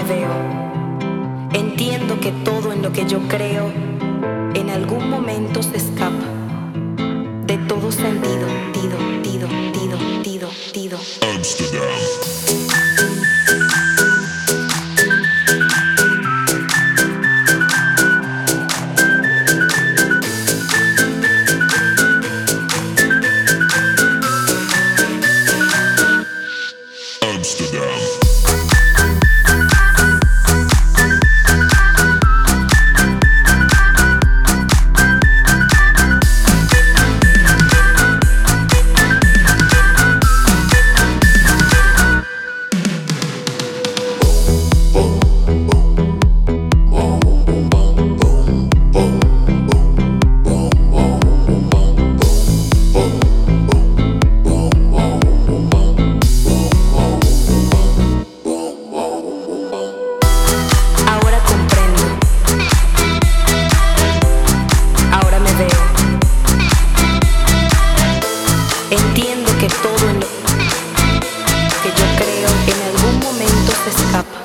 me veo. Entiendo que todo en lo que yo creo en algún momento se escapa de todo sentido, tido. Amsterdam. Amsterdam. Ahora comprendo, ahora me veo. Entiendo que todo en lo que yo creo en algún momento se escapa